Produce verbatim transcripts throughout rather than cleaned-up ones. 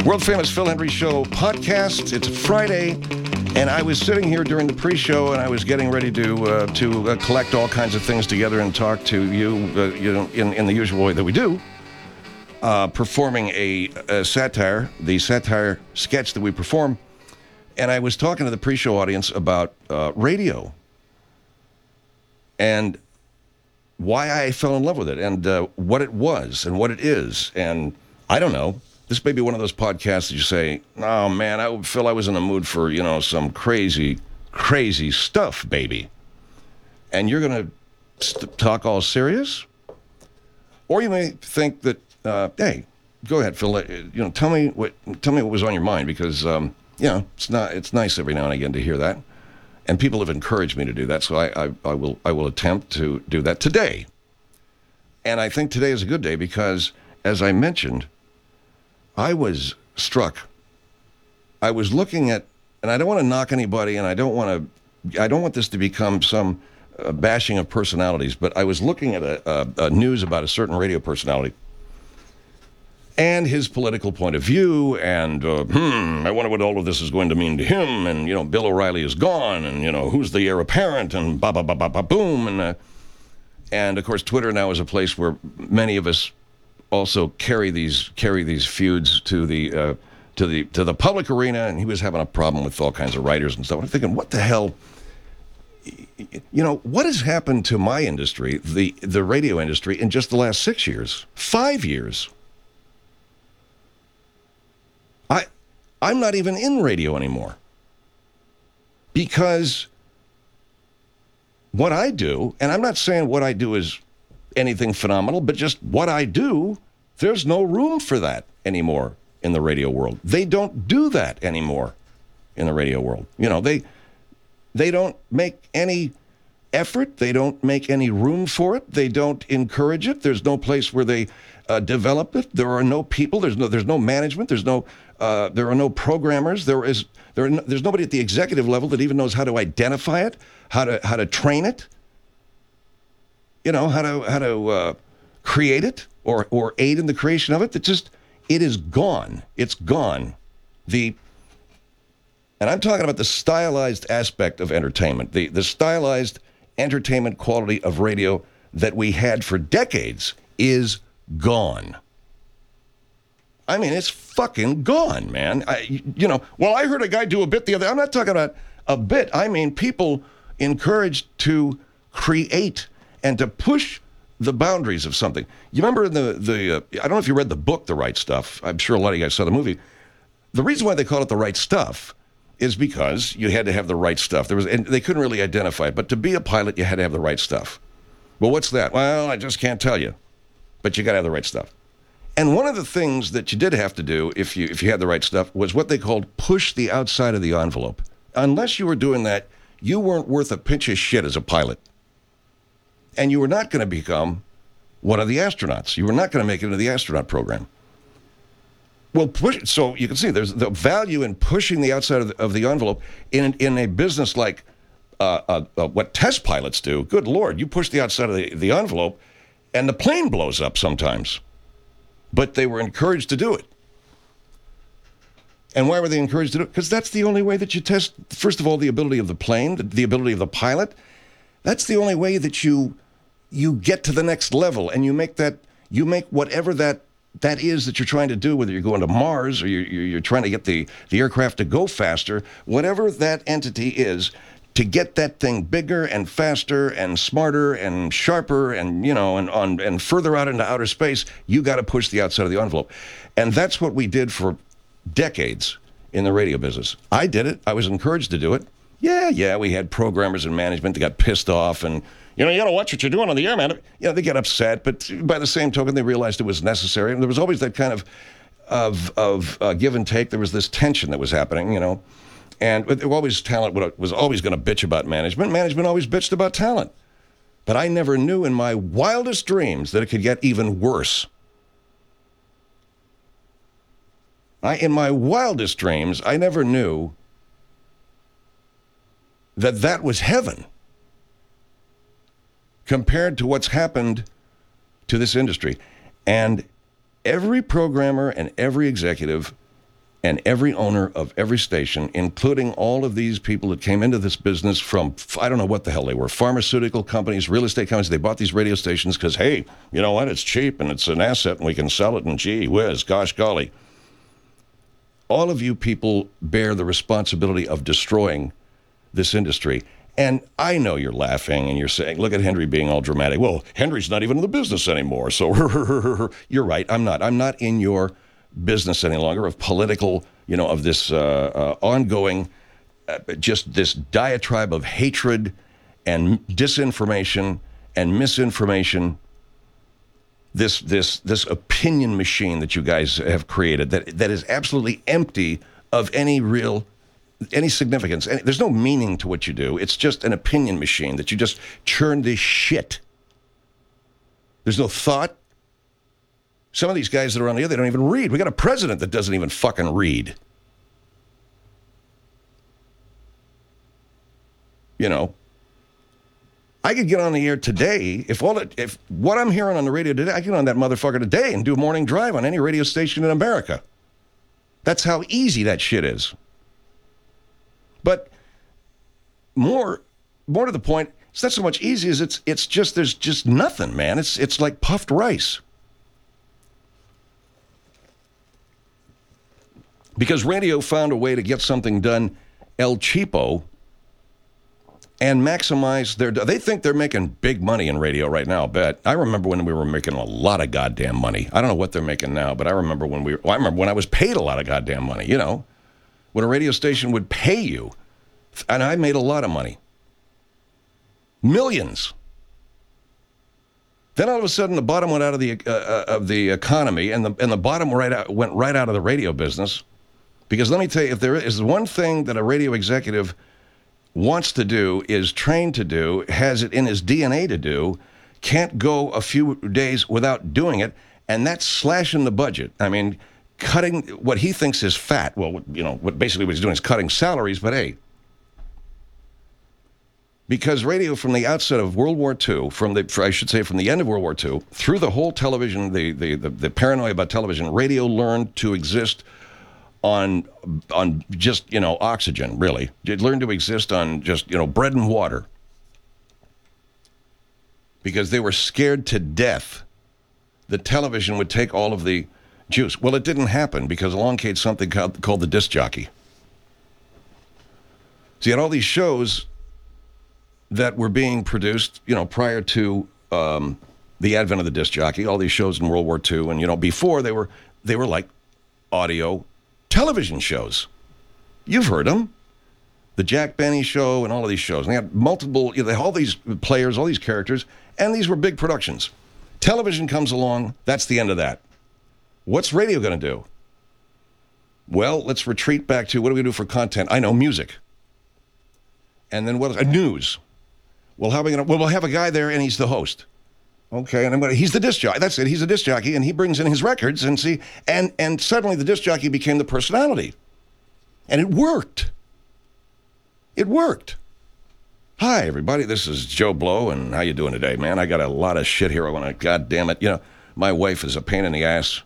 World famous Phil Hendrie Show podcast. It's Friday, and I was sitting here during the pre-show, and I was getting ready to uh, to uh, collect all kinds of things together and talk to you, uh, you know, in, in the usual way that we do, uh, performing a, a satire, the satire sketch that we perform, and I was talking to the pre-show audience about uh, radio and why I fell in love with it, and uh, what it was, and what it is, and I don't know. This may be one of those podcasts that you say, oh, man, I Phil, I was in the mood for, you know, some crazy, crazy stuff, baby. And you're going to st- talk all serious? Or you may think that, uh, hey, go ahead, Phil, uh, you know, tell me what tell me what was on your mind, because, um, you know, it's not it's nice every now and again to hear that. And people have encouraged me to do that, so I, I, I will I will attempt to do that today. And I think today is a good day because, as I mentioned, I was struck. I was looking at, and I don't want to knock anybody, and I don't want to, I don't want this to become some uh, bashing of personalities, but I was looking at a, a, a news about a certain radio personality and his political point of view, and, uh, hmm, I wonder what all of this is going to mean to him, and, you know, Bill O'Reilly is gone, and, you know, who's the heir apparent, and ba-ba-ba-ba-ba-boom, and, uh, and, of course, Twitter now is a place where many of us also carry these carry these feuds to the uh, to the to the public arena, and he was having a problem with all kinds of writers and stuff. I'm thinking, what the hell? You know, what has happened to my industry, the the radio industry, in just the last six years, five years? I I'm not even in radio anymore because what I do, and I'm not saying what I do is anything phenomenal, but just what I do, there's no room for that anymore in the radio world. They don't do that anymore in the radio world. You know, they they don't make any effort. They don't make any room for it. They don't encourage it. There's no place where they uh, develop it. There are no people. There's no there's no management. There's no uh, there are no programmers. There is there no, there's nobody at the executive level that even knows how to identify it, how to how to train it. You know, how to how to uh, create it or or aid in the creation of it. That just, it is gone. It's gone. The and I'm talking about the stylized aspect of entertainment, the the stylized entertainment quality of radio that we had for decades is gone. I mean, it's fucking gone, man. I, you know, well, I heard a guy do a bit the other. I'm not talking about a bit. I mean, people encouraged to create and to push the boundaries of something. You remember in the, the uh, I don't know if you read the book, The Right Stuff. I'm sure a lot of you guys saw the movie. The reason why they call it The Right Stuff is because you had to have the right stuff. There was, and they couldn't really identify it, but to be a pilot, you had to have the right stuff. Well, what's that? Well, I just can't tell you, but you got to have the right stuff. And one of the things that you did have to do if you if you had the right stuff was what they called push the outside of the envelope. Unless you were doing that, you weren't worth a pinch of shit as a pilot. And you were not going to become one of the astronauts. You were not going to make it into the astronaut program. Well, push, so you can see there's the value in pushing the outside of the, of the envelope in in a business like uh, uh, uh, what test pilots do. Good Lord, you push the outside of the, the envelope, and the plane blows up sometimes. But they were encouraged to do it. And why were they encouraged to do it? Because that's the only way that you test, first of all, the ability of the plane, the, the ability of the pilot. That's the only way that you you get to the next level, and you make that you make whatever that that is that you're trying to do, whether you're going to Mars or you're, you're trying to get the, the aircraft to go faster, whatever that entity is, to get that thing bigger and faster and smarter and sharper and, you know, and on and further out into outer space, you got to push the outside of the envelope. And that's what we did for decades in the radio business. I did it. I was encouraged to do it. Yeah, yeah, we had programmers and management that got pissed off and, you know, you got to watch what you're doing on the air, man. You know, they get upset, but by the same token, they realized it was necessary. And there was always that kind of of of uh, give and take. There was this tension that was happening, you know. And there was always talent was always going to bitch about management. Management always bitched about talent. But I never knew in my wildest dreams that it could get even worse. I, in my wildest dreams, I never knew that that was heaven compared to what's happened to this industry. And every programmer and every executive And every owner of every station, including all of these people that came into this business from, I don't know what the hell they were, pharmaceutical companies, real estate companies, they bought these radio stations because, hey, you know what, it's cheap and it's an asset and we can sell it and gee whiz, gosh golly. All of you people bear the responsibility of destroying this industry. And I know you're laughing and you're saying, look at Henry being all dramatic. Well, Henry's not even in the business anymore. So you're right, I'm not. I'm not in your business any longer of political, you know, of this uh, uh, ongoing, uh, just this diatribe of hatred and disinformation and misinformation. This this this opinion machine that you guys have created that that is absolutely empty of any real, any significance. Any, there's no meaning to what you do. It's just an opinion machine that you just churn this shit. There's no thought. Some of these guys that are on the air, they don't even read. We got a president that doesn't even fucking read. You know, I could get on the air today if all it, if what I'm hearing on the radio today, I can get on that motherfucker today and do a morning drive on any radio station in America. That's how easy that shit is. But more, more to the point, it's not so much easy as it's it's just there's just nothing, man. It's it's like puffed rice. Because radio found a way to get something done El Cheapo and maximize their... They think they're making big money in radio right now, I bet. I remember when we were making a lot of goddamn money. I don't know what they're making now, but I remember when we... Well, I remember when I was paid a lot of goddamn money, you know. When a radio station would pay you. And I made a lot of money. Millions. Then all of a sudden the bottom went out of the uh, of the economy and the and the bottom right out, went right out of the radio business. Because let me tell you, if there is one thing that a radio executive wants to do, is trained to do, has it in his D N A to do, can't go a few days without doing it, and that's slashing the budget. I mean, cutting what he thinks is fat. Well, you know, what basically what he's doing is cutting salaries, but hey. Because radio from the outset of World War Two, from the, I should say from the end of World War Two, through the whole television, the, the, the, the paranoia about television, radio learned to exist on on just, you know, oxygen, really. It learned to exist on just, you know, bread and water. Because they were scared to death that television would take all of the juice. Well, it didn't happen because along came something called, called the disc jockey. So you had all these shows that were being produced, you know, prior to um, the advent of the disc jockey, all these shows in World War Two, and, you know, before they were, they were like audio television shows. You've heard them. The Jack Benny Show and all of these shows. And they had multiple, you know, they had all these players, all these characters, and these were big productions. Television comes along, that's the end of that. What's radio going to do? Well, let's retreat back to what do we do for content? I know, music. And then what else? Uh, news. Well, how are we going to, well, we'll have a guy there and he's the host. Okay, and I'm gonna, he's the disc jockey. That's it. He's a disc jockey, and he brings in his records, and see, and and suddenly the disc jockey became the personality, and it worked. It worked. Hi, everybody. This is Joe Blow, and how you doing today, man? I got a lot of shit here. I want to. God damn it! You know, my wife is a pain in the ass.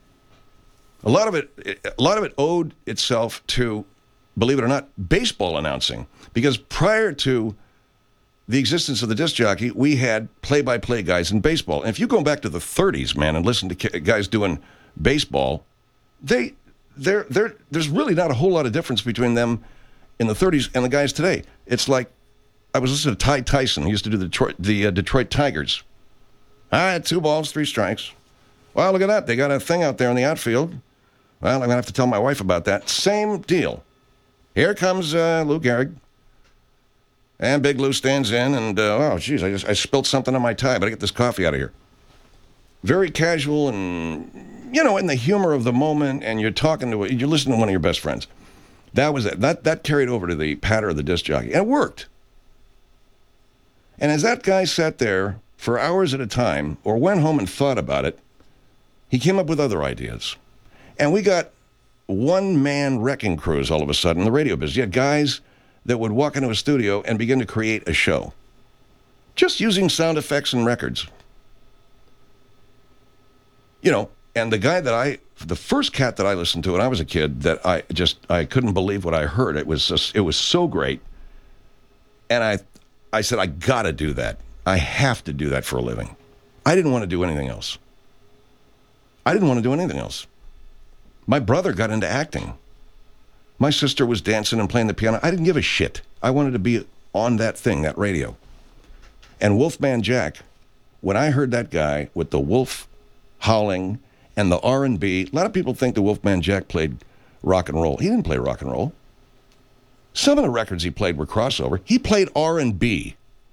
A lot of it, a lot of it owed itself to, believe it or not, baseball announcing, because prior to the existence of the disc jockey, we had play-by-play guys in baseball. And if you go back to the thirties, man, and listen to guys doing baseball, they, they're, they're, there's really not a whole lot of difference between them in the thirties and the guys today. It's like, I was listening to Ty Tyson. He used to do the Detroit, the uh, Detroit Tigers. All right, two balls, three strikes. Well, look at that. They got a thing out there in the outfield. Well, I'm going to have to tell my wife about that. Same deal. Here comes uh, Lou Gehrig. And Big Lou stands in, and, uh, oh, geez, I just I spilled something on my tie, but I get this coffee out of here. Very casual and, you know, in the humor of the moment, and you're talking to, you're listening to one of your best friends. That was it. That, that carried over to the patter of the disc jockey, and it worked. And as that guy sat there for hours at a time, or went home and thought about it, he came up with other ideas. And we got one-man wrecking crews all of a sudden in the radio business. You had guys that would walk into a studio and begin to create a show. Just using sound effects and records. You know, And the guy that I, the first cat that I listened to when I was a kid, that I just, I couldn't believe what I heard. It was just, it was so great. And I, I said, I got to do that. I have to do that for a living. I didn't want to do anything else. I didn't want to do anything else. My brother got into acting. My sister was dancing and playing the piano. I didn't give a shit. I wanted to be on that thing, that radio. And Wolfman Jack, when I heard that guy with the wolf howling and the R and B, a lot of people think the Wolfman Jack played rock and roll. He didn't play rock and roll. Some of the records he played were crossover. He played R and B.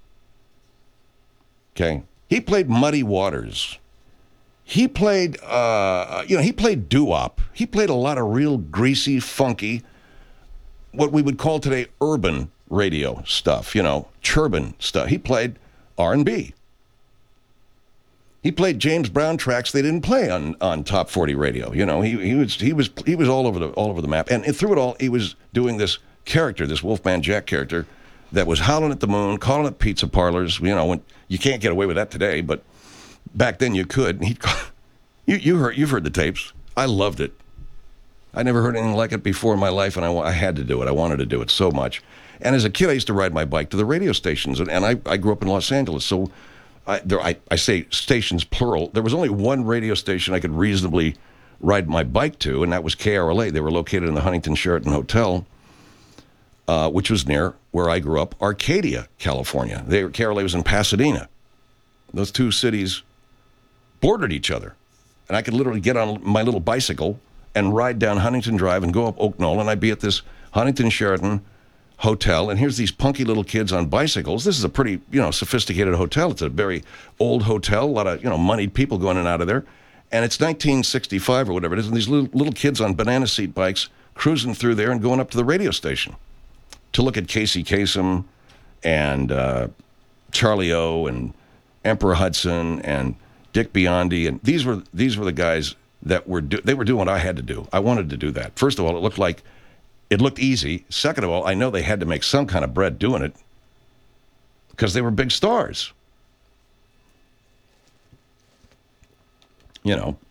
Okay? He played Muddy Waters. He played, uh, you know, he played doo-wop. He played a lot of real greasy, funky, what we would call today urban radio stuff, you know, churban stuff. He played R and B. He played James Brown tracks they didn't play on, on Top forty radio. You know, he he was he was he was all over the all over the map. And through it all, he was doing this character, this Wolfman Jack character, that was howling at the moon, calling at pizza parlors. You know, when you can't get away with that today, but back then you could. He, you you heard you've heard the tapes. I loved it. I never heard anything like it before in my life, and I, I had to do it. I wanted to do it so much. And as a kid, I used to ride my bike to the radio stations, and, and I, I grew up in Los Angeles, so I, there, I, I say stations plural. There was only one radio station I could reasonably ride my bike to, and that was K R L A. They were located in the Huntington Sheraton Hotel, uh, which was near where I grew up, Arcadia, California. They, K R L A was in Pasadena. Those two cities bordered each other. And I could literally get on my little bicycle and ride down Huntington Drive and go up Oak Knoll, and I'd be at this Huntington Sheraton hotel, and here's these punky little kids on bicycles. This is a pretty, you know, sophisticated hotel. It's a very old hotel, a lot of, you know, moneyed people going in and out of there. And it's nineteen sixty-five or whatever it is, and these little, little kids on banana seat bikes cruising through there and going up to the radio station to look at Casey Kasem and uh, Charlie O and Emperor Hudson and Dick Biondi. And these were these were the guys that were, do- they were doing what I had to do. I wanted to do that. First of all, it looked like It looked easy. Second of all, I know they had to make some kind of bread doing it because they were big stars. You know.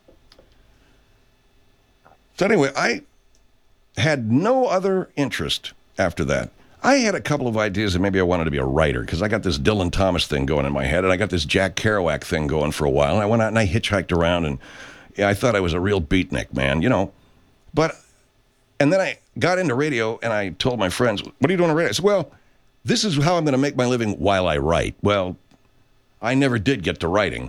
So anyway, I had no other interest after that. I had a couple of ideas that maybe I wanted to be a writer because I got this Dylan Thomas thing going in my head, and I got this Jack Kerouac thing going for a while. And I went out and I hitchhiked around, and yeah, I thought I was a real beatnik, man, you know. But, and then I got into radio, and I told my friends, what are you doing on radio? I said, well, this is how I'm going to make my living while I write. Well, I never did get to writing.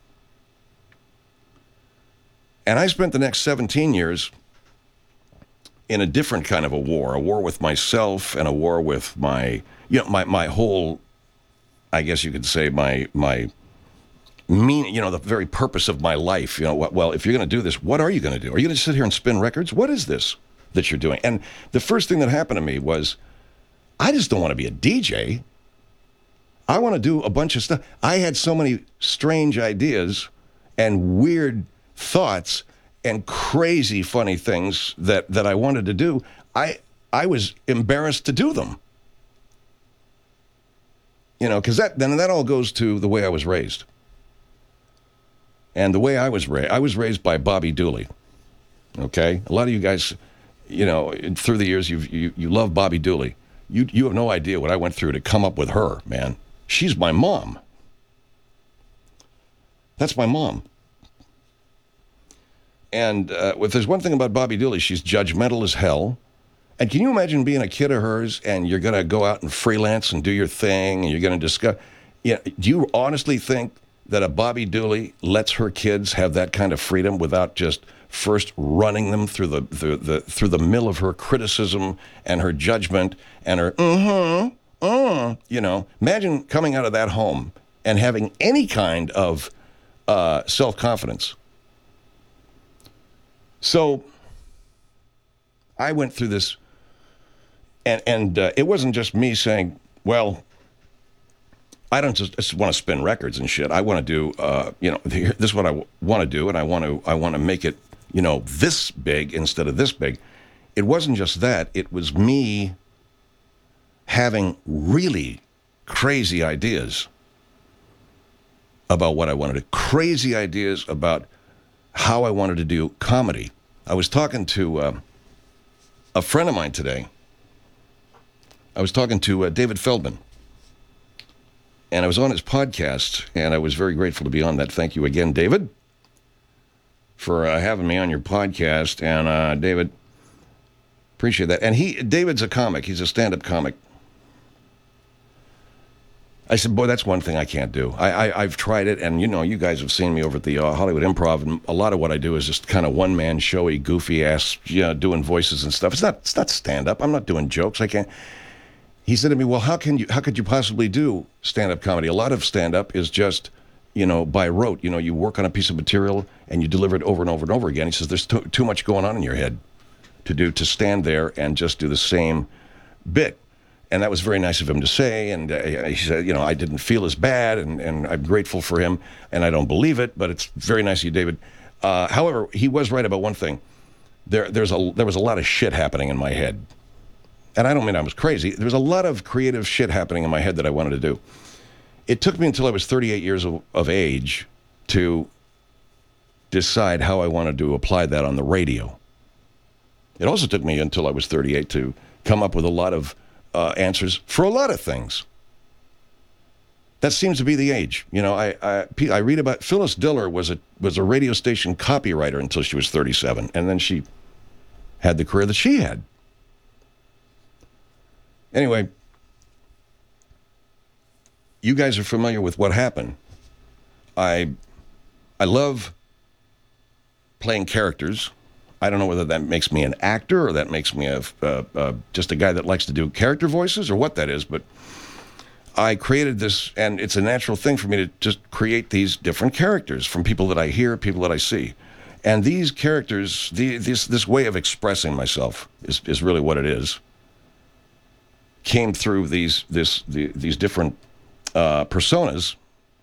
And I spent the next seventeen years in a different kind of a war, a war with myself and a war with my, you know, my, my whole, I guess you could say my, my meaning, you know, the very purpose of my life. You know, well, if you're going to do this, what are you going to do? Are you going to sit here and spin records? What is this that you're doing? And the first thing that happened to me was, I just don't want to be a D J. I want to do a bunch of stuff. I had so many strange ideas and weird thoughts and crazy funny things that, that I wanted to do. I I was embarrassed to do them. You know, because that then that all goes to the way I was raised. And the way I was raised, I was raised by Bobby Dooley. Okay? A lot of you guys, you know, through the years, you've, you you love Bobby Dooley. You you have no idea what I went through to come up with her, man. She's my mom. That's my mom. And uh, if there's one thing about Bobby Dooley, she's judgmental as hell. And can you imagine being a kid of hers and you're going to go out and freelance and do your thing and you're going to discuss? You know, do you honestly think that a Bobby Dooley lets her kids have that kind of freedom without just first running them through the through the through the mill of her criticism and her judgment and her mm-hmm, uh, you know? Imagine coming out of that home and having any kind of uh, self-confidence. So I went through this, and and uh, it wasn't just me saying, well, I don't just, just want to spin records and shit. I want to do, uh, you know, this is what I w- want to do, and I want to I want to make it, you know, this big instead of this big. It wasn't just that. It was me having really crazy ideas about what I wanted to, crazy ideas about how I wanted to do comedy. I was talking to uh, a friend of mine today. I was talking to uh, David Feldman. And I was on his podcast, and I was very grateful to be on that. Thank you again, David, for uh, having me on your podcast. And uh, David, appreciate that. And he, David's a comic. He's a stand-up comic. I said, boy, that's one thing I can't do. I, I, I've tried it, and, you know, you guys have seen me over at the uh, Hollywood Improv, and a lot of what I do is just kind of one-man showy, goofy-ass, you know, doing voices and stuff. It's not, it's not stand-up. I'm not doing jokes. I can't. He said to me, well, how can you, how could you possibly do stand-up comedy? A lot of stand-up is just, you know, by rote. You know, you work on a piece of material and you deliver it over and over and over again. He says, there's too, too much going on in your head to do, to stand there and just do the same bit. And that was very nice of him to say. And uh, he said, you know, I didn't feel as bad, and, and I'm grateful for him. And I don't believe it, but it's very nice of you, David. Uh, however, he was right about one thing. There, there's a, there was a lot of shit happening in my head. And I don't mean I was crazy. There was a lot of creative shit happening in my head that I wanted to do. It took me until I was thirty-eight years of, of age to decide how I wanted to apply that on the radio. It also took me until I was thirty-eight to come up with a lot of uh, answers for a lot of things. That seems to be the age. You know, I, I, I read about Phyllis Diller was a, was a radio station copywriter until she was thirty-seven. And then she had the career that she had. Anyway, you guys are familiar with what happened. I I love playing characters. I don't know whether that makes me an actor or that makes me a, uh, uh, just a guy that likes to do character voices or what that is, but I created this, and it's a natural thing for me to just create these different characters from people that I hear, people that I see. And these characters, the, this this way of expressing myself is, is really what it is. Came through these this the, these different uh, personas,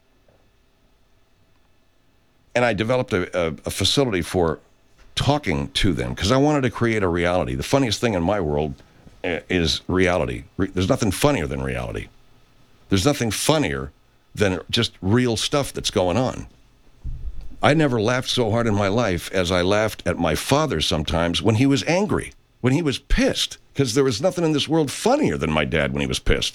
and I developed a, a, a facility for talking to them because I wanted to create a reality. The funniest thing in my world is reality. Re- there's nothing funnier than reality. There's nothing funnier than just real stuff that's going on. I never laughed so hard in my life as I laughed at my father sometimes when he was angry, when he was pissed. Because there was nothing in this world funnier than my dad when he was pissed.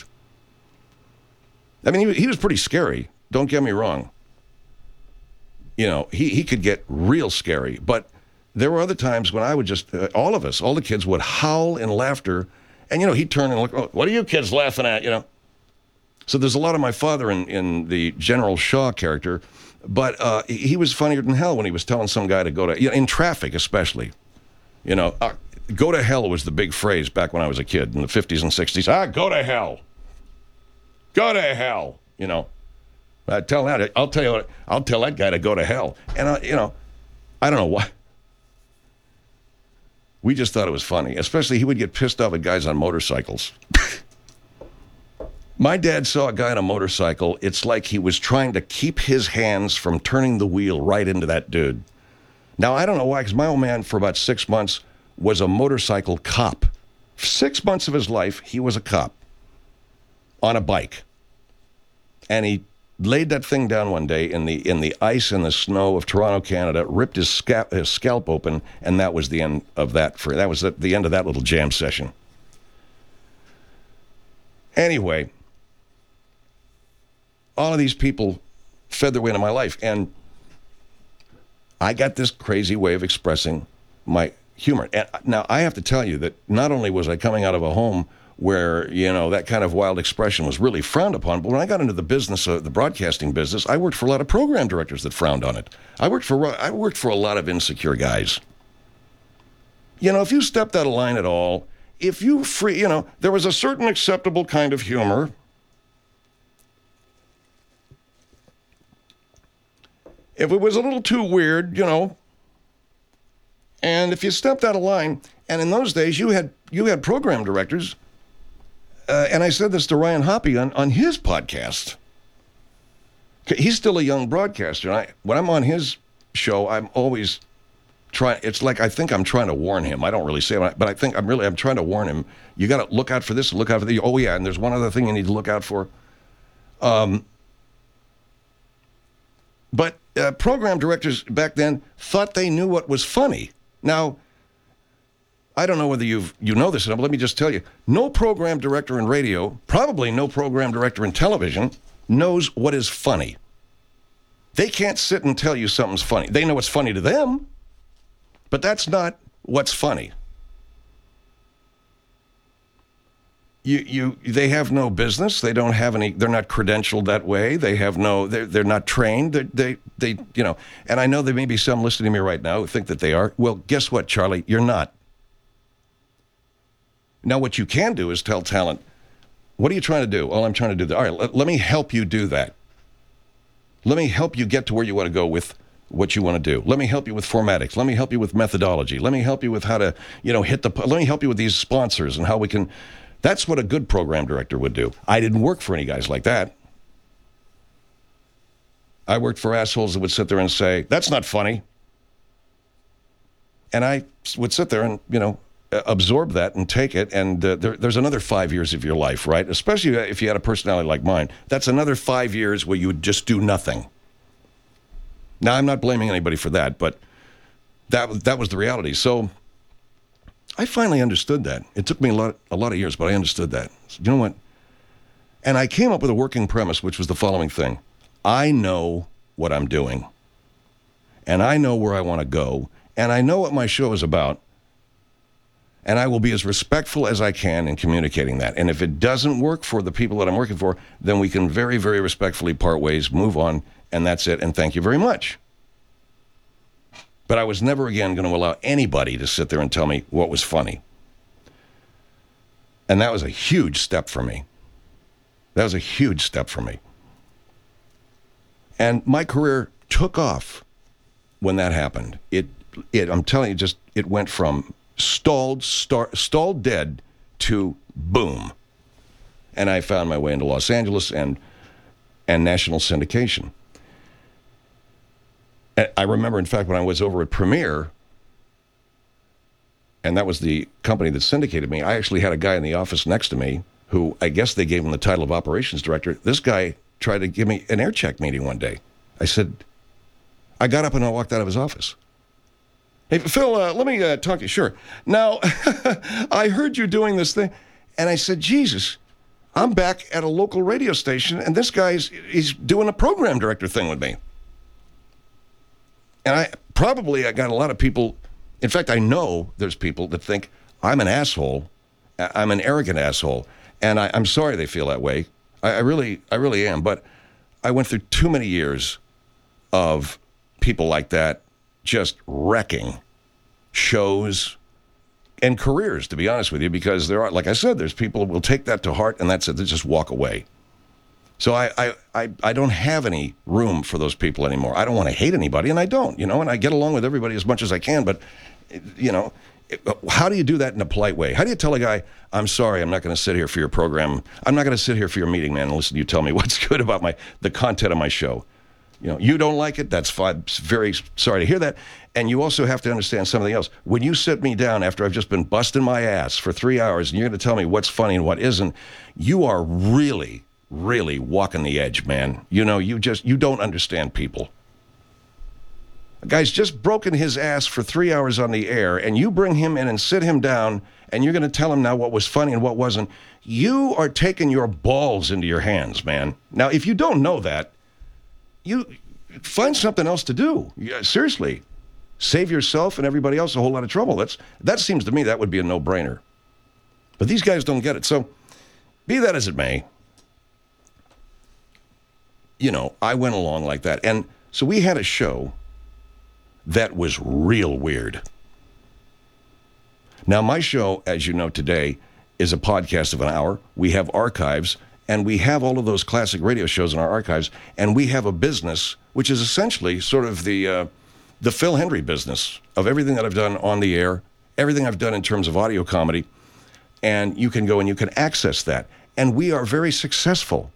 I mean, he, he was pretty scary. Don't get me wrong. You know, he, he could get real scary. But there were other times when I would just, uh, all of us, all the kids would howl in laughter. And, you know, he'd turn and look, oh, what are you kids laughing at, you know? So there's a lot of my father in, in the General Shaw character. But uh, he was funnier than hell when he was telling some guy to go to, you know, in traffic especially. You know, uh, go to hell was the big phrase back when I was a kid in the fifties and sixties. Ah, go to hell. Go to hell. You know, I tell that. I'll tell you what. I'll tell that guy to go to hell. And uh, you know, I don't know why. We just thought it was funny. Especially he would get pissed off at guys on motorcycles. My dad saw a guy on a motorcycle. It's like he was trying to keep his hands from turning the wheel right into that dude. Now I don't know why, because my old man for about six months. Was a motorcycle cop. Six months of his life, he was a cop on a bike. And he laid that thing down one day in the in the ice and the snow of Toronto, Canada, ripped his scalp, his scalp open, and that was the end of that. For that was the, the end of that little jam session. Anyway, all of these people fed their way into my life, and I got this crazy way of expressing my humor. And now, I have to tell you that not only was I coming out of a home where, you know, that kind of wild expression was really frowned upon, but when I got into the business, uh, the broadcasting business, I worked for a lot of program directors that frowned on it. I worked for I worked for a lot of insecure guys. You know, if you stepped out of line at all, if you free, you know, there was a certain acceptable kind of humor. If it was a little too weird, you know, and if you stepped out of line, and in those days you had you had program directors, uh, and I said this to Ryan Hoppy on, on his podcast. He's still a young broadcaster, and I, when I'm on his show, I'm always trying. It's like I think I'm trying to warn him. I don't really say it, but I think I'm really I'm trying to warn him. You got to look out for this, look out for the. Oh yeah, and there's one other thing you need to look out for. Um, But uh, program directors back then thought they knew what was funny. Now, I don't know whether you've, you know this, but let me just tell you, no program director in radio, probably no program director in television, knows what is funny. They can't sit and tell you something's funny. They know what's funny to them, but that's not what's funny. You, you, they have no business. They don't have any. They're not credentialed that way. They have no. They're, they're not trained. They, they, they, you know. And I know there may be some listening to me right now who think that they are. Well, guess what, Charlie? You're not. Now, what you can do is tell talent, what are you trying to do? Oh, I'm trying to do that. All right, let, let me help you do that. Let me help you get to where you want to go with what you want to do. Let me help you with formatics. Let me help you with methodology. Let me help you with how to, you know, hit the, let me help you with these sponsors and how we can, that's what a good program director would do. I didn't work for any guys like that. I worked for assholes that would sit there and say, that's not funny. And I would sit there and, you know, absorb that and take it, and uh, there, there's another five years of your life, right? Especially if you had a personality like mine. That's another five years where you would just do nothing. Now, I'm not blaming anybody for that, but that that was the reality. So I finally understood that. It took me a lot, a lot of years, but I understood that. So, you know what? And I came up with a working premise, which was the following thing. I know what I'm doing, and I know where I want to go, and I know what my show is about. And I will be as respectful as I can in communicating that. And if it doesn't work for the people that I'm working for, then we can very, very respectfully part ways, move on, and that's it. And thank you very much. But I was never again going to allow anybody to sit there and tell me what was funny. And that was a huge step for me. That was a huge step for me. And my career took off when that happened. It, it I'm telling you, just it went from stalled, star, stalled dead to boom. And I found my way into Los Angeles and and national syndication. And I remember, in fact, when I was over at Premiere, and that was the company that syndicated me, I actually had a guy in the office next to me who, I guess they gave him the title of operations director. This guy tried to give me an air check meeting one day. I said, I got up and I walked out of his office. Hey, Phil, uh, let me uh, talk to you. Sure. Now, I heard you doing this thing, and I said, Jesus, I'm back at a local radio station, and this guy's he's doing a program director thing with me. And I probably I got a lot of people, in fact, I know there's people that think I'm an asshole, I'm an arrogant asshole, and I, I'm sorry they feel that way. I, I really, I really am, but I went through too many years of people like that just wrecking shows and careers, to be honest with you, because there are, like I said, there's people who will take that to heart, and that's it. They just walk away. So I, I, I, I don't have any room for those people anymore. I don't want to hate anybody, and I don't, you know, and I get along with everybody as much as I can, but, you know, how do you do that in a polite way? How do you tell a guy, I'm sorry, I'm not going to sit here for your program. I'm not going to sit here for your meeting, man, and listen to you tell me what's good about my the content of my show. You know, you don't like it, that's fine. Very sorry to hear that. And you also have to understand something else. When you sit me down after I've just been busting my ass for three hours and you're going to tell me what's funny and what isn't, you are really, really walking the edge, man. You know, you just, you don't understand people. A guy's just broken his ass for three hours on the air, and you bring him in and sit him down, and you're going to tell him now what was funny and what wasn't. You are taking your balls into your hands, man. Now, if you don't know that, you find something else to do. Yeah, seriously. Save yourself and everybody else a whole lot of trouble. That's that seems to me that would be a no-brainer. But these guys don't get it. So, be that as it may, you know, I went along like that. And so we had a show that was real weird. Now, my show, as you know today, is a podcast of an hour. We have archives, and we have all of those classic radio shows in our archives, and we have a business, which is essentially sort of the uh, the Phil Hendrie business of everything that I've done on the air, everything I've done in terms of audio comedy, and you can go and you can access that. And we are very successful.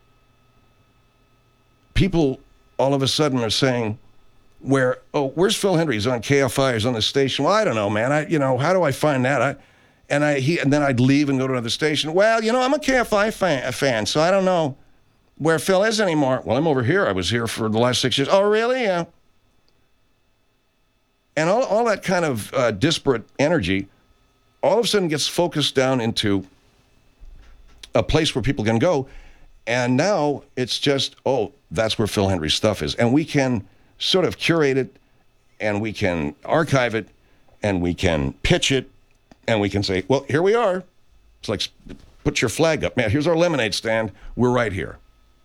People all of a sudden are saying, where, oh, where's Phil Hendrie? He's on K F I, he's on the station. Well, I don't know, man. I, you know, how do I find that? I, and I, he, and then I'd leave and go to another station. Well, you know, I'm a K F I fan, fan, so I don't know. where Phil is anymore. Well, I'm over here. I was here for the last six years. Oh, really? Yeah. And all, all that kind of uh, disparate energy all of a sudden gets focused down into a place where people can go. And now it's just, oh, that's where Phil Hendry's stuff is. And we can sort of curate it, and we can archive it, and we can pitch it, and we can say, well, here we are. It's like, put your flag up. Man, here's our lemonade stand. We're right here.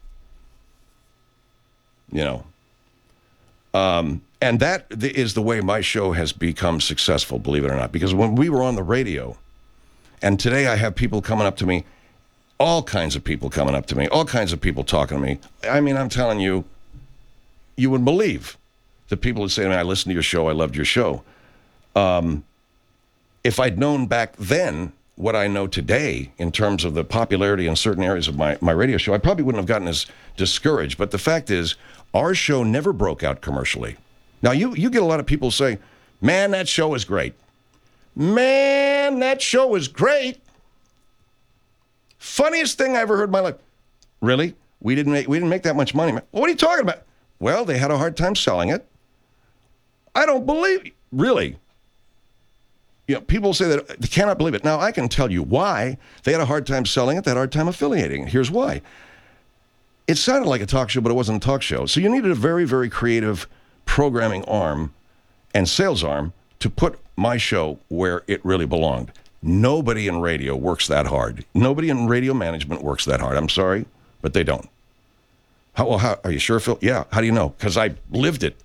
You know. Um, and that is the way my show has become successful, believe it or not. Because when we were on the radio, and today I have people coming up to me, all kinds of people coming up to me, all kinds of people talking to me. I mean, I'm telling you, you would believe the people that say to me, I listened to your show, I loved your show. Um, if I'd known back then what I know today in terms of the popularity in certain areas of my, my radio show, I probably wouldn't have gotten as discouraged. But the fact is, our show never broke out commercially. Now, you, you get a lot of people say, man, that show is great. Man, that show is great. Funniest thing I ever heard in my life. Really? We didn't make we didn't make that much money. Well, what are you talking about? Well, they had a hard time selling it. I don't believe it. Really. You know, people say that they cannot believe it. Now, I can tell you why. They had a hard time selling it. They had a hard time affiliating it. Here's why. It sounded like a talk show, but it wasn't a talk show. So you needed a very, very creative programming arm and sales arm to put my show where it really belonged. Nobody in radio works that hard. Nobody in radio management works that hard. I'm sorry, but they don't. How, well, how, are you sure, Phil? Yeah. How do you know? Because I lived it.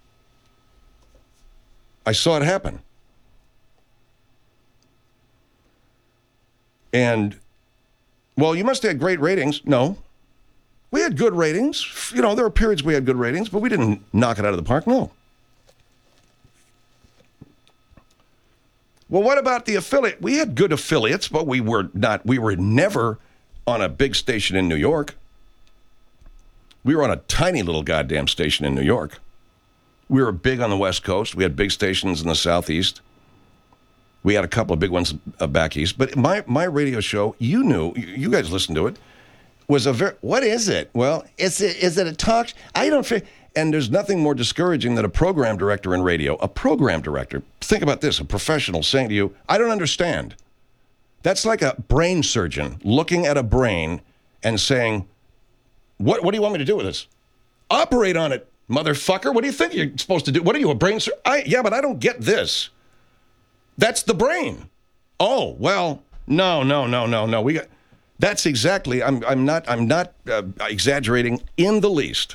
I saw it happen. And, well, you must have had great ratings. No. We had good ratings. You know, there were periods we had good ratings, but we didn't knock it out of the park. No. Well, what about the affiliate? We had good affiliates, but we were not, we were never on a big station in New York. We were on a tiny little goddamn station in New York. We were big on the West Coast. We had big stations in the Southeast. We had a couple of big ones back east. But my, my radio show, you knew, you guys listened to it, was a very, what is it? Well, is it, is it a talk? I don't feel, and there's nothing more discouraging than a program director in radio. A program director, think about this, a professional saying to you, I don't understand. That's like a brain surgeon looking at a brain and saying, what, what do you want me to do with this? Operate on it, motherfucker. What do you think you're supposed to do? What are you, a brain surgeon? I, yeah, but I don't get this. That's the brain. Oh, well, no, no, no, no, no. We got, that's exactly, I'm, I'm not, I'm not uh, exaggerating in the least.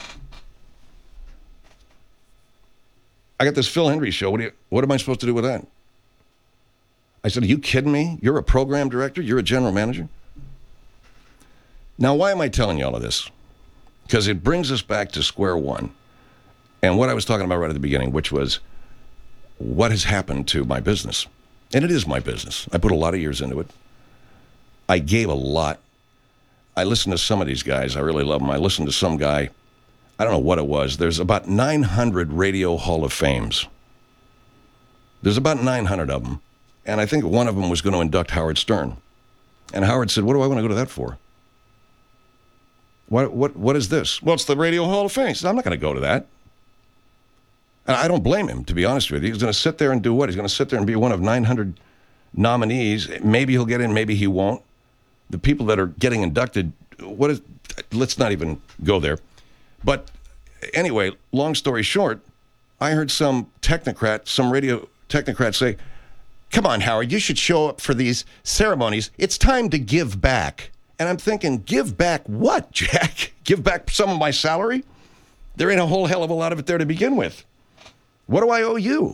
I got this Phil Hendry show. What, do you, what am I supposed to do with that? I said, are you kidding me? You're a program director? You're a general manager? Now, why am I telling you all of this? Because it brings us back to square one. And what I was talking about right at the beginning, which was what has happened to my business. And it is my business. I put a lot of years into it. I gave a lot. I listened to some of these guys. I really love them. I listened to some guy. I don't know what it was. There's about nine hundred Radio Hall of Fames. There's about nine hundred of them. And I think one of them was going to induct Howard Stern. And Howard said, what do I want to go to that for? What what What is this? Well, it's the Radio Hall of Fame. He said, I'm not going to go to that. And I don't blame him, to be honest with you. He's going to sit there and do what? He's going to sit there and be one of nine hundred nominees. Maybe he'll get in, maybe he won't. The people that are getting inducted, what is, let's not even go there. But anyway, long story short, I heard some technocrat, some radio technocrat say, come on, Howard, you should show up for these ceremonies. It's time to give back. And I'm thinking, give back what, Jack? Give back some of my salary? There ain't a whole hell of a lot of it there to begin with. What do I owe you?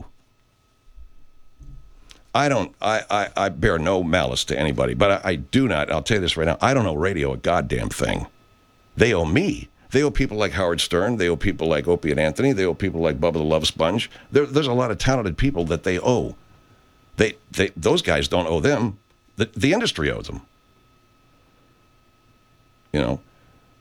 I don't, I, I, I bear no malice to anybody, but I, I do not, I'll tell you this right now, I don't owe radio a goddamn thing. They owe me. They owe people like Howard Stern. They owe people like Opie and Anthony. They owe people like Bubba the Love Sponge. There, there's a lot of talented people that they owe. They, they, those guys don't owe them. The, the industry owes them. You know?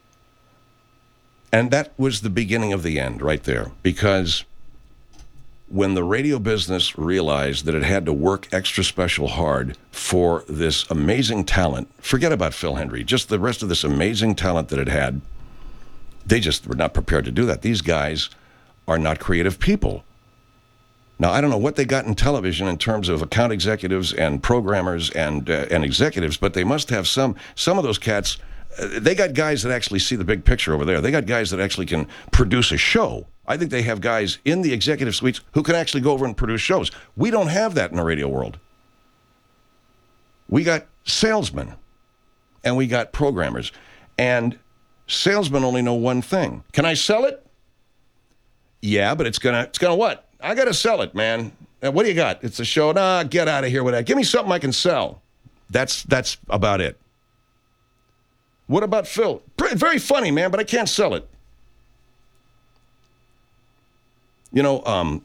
And that was the beginning of the end right there, because when the radio business realized that it had to work extra special hard for this amazing talent, forget about Phil Hendry, just the rest of this amazing talent that it had, they just were not prepared to do that. These guys are not creative people. Now, I don't know what they got in television in terms of account executives and programmers and uh, and executives, but they must have some, some of those cats, uh, they got guys that actually see the big picture over there. They got guys that actually can produce a show. I think they have guys in the executive suites who can actually go over and produce shows. We don't have that in the radio world. We got salesmen, and we got programmers. And salesmen only know one thing. Can I sell it? Yeah, but it's gonna, it's gonna what? I got to sell it, man. Uh, what do you got? It's a show. Nah, get out of here with that. Give me something I can sell. That's that's about it. What about Phil? Very funny, man, but I can't sell it. You know, um,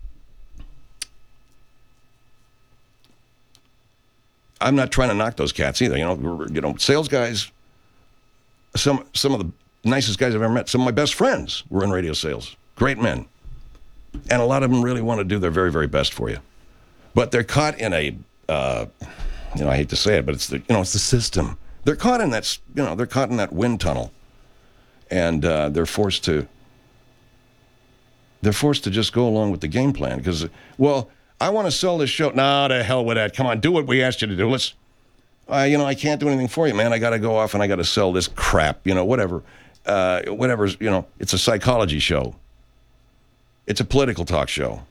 I'm not trying to knock those cats either. You know, you know, sales guys. Some some of the nicest guys I've ever met. Some of my best friends were in radio sales. Great men. And a lot of them really want to do their very, very best for you. But they're caught in a, uh, you know, I hate to say it, but it's the, you know, it's the system. They're caught in that, you know, they're caught in that wind tunnel. And uh, they're forced to, they're forced to just go along with the game plan. Because, well, I want to sell this show. Nah, to hell with that. Come on, do what we asked you to do. Let's, uh, you know, I can't do anything for you, man. I got to go off and I got to sell this crap, you know, whatever. Uh, whatever, you know, it's a psychology show. It's a political talk show.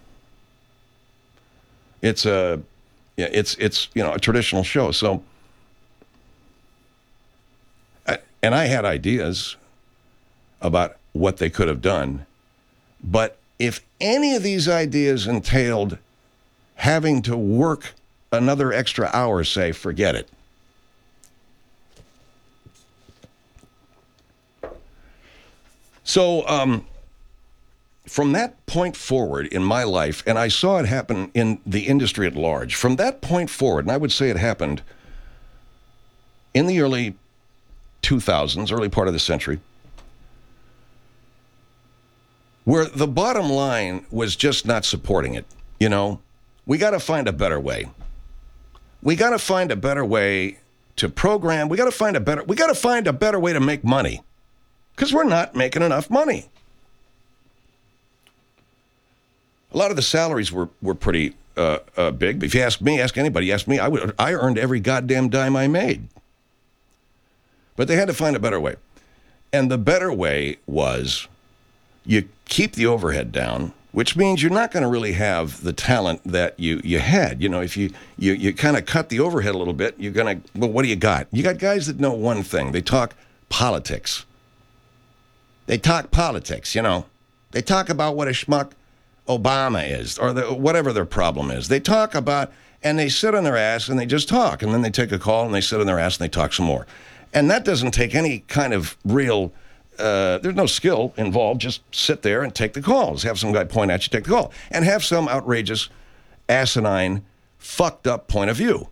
It's a, yeah, it's it's you know a traditional show. So, I, and I had ideas about what they could have done, but if any of these ideas entailed having to work another extra hour, say, forget it. So, um. From that point forward in my life, and I saw it happen in the industry at large, from that point forward, and I would say it happened in the early two thousands, early part of the century, where the bottom line was just not supporting it. You know, we got to find a better way. We got to find a better way to program. We got to find a better, we got to find a better way to make money because we're not making enough money. A lot of the salaries were, were pretty uh, uh, big. If you ask me, ask anybody, ask me, I would I earned every goddamn dime I made. But they had to find a better way. And the better way was you keep the overhead down, which means you're not going to really have the talent that you, you had. You know, if you, you, you kind of cut the overhead a little bit, you're going to, well, what do you got? You got guys that know one thing. They talk politics. They talk politics, you know. They talk about what a schmuck Obama is, or the, whatever their problem is. They talk about, and they sit on their ass and they just talk, and then they take a call and they sit on their ass and they talk some more. And that doesn't take any kind of real, uh, there's no skill involved. Just sit there and take the calls. Have some guy point at you, take the call. And have some outrageous, asinine, fucked up point of view.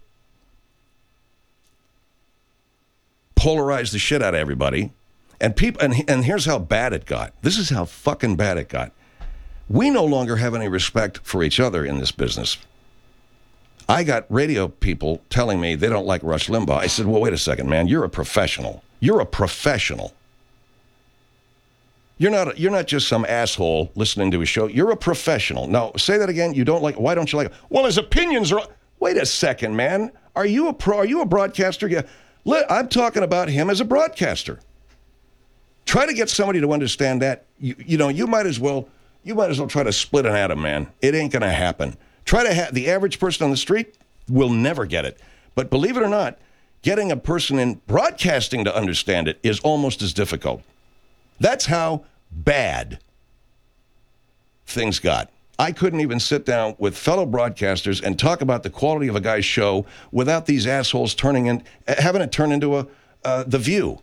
Polarize the shit out of everybody. And people, and, and here's how bad it got. This is how fucking bad it got. We no longer have any respect for each other in this business. I got radio people telling me they don't like Rush Limbaugh. I said, well, wait a second, man. You're a professional. You're a professional. You're not, you're not just some asshole listening to a show. You're a professional. Now, say that again. You don't like, why don't you like him? Well, his opinions are, wait a second, man. Are you a pro? Are you a broadcaster? Yeah. I'm talking about him as a broadcaster. Try to get somebody to understand that. You, you know, you might as well... You might as well try to split an atom, man. It ain't going to happen. Try to have the average person on the street will never get it. But believe it or not, getting a person in broadcasting to understand it is almost as difficult. That's how bad things got. I couldn't even sit down with fellow broadcasters and talk about the quality of a guy's show without these assholes turning in, having it turn into a uh, The View.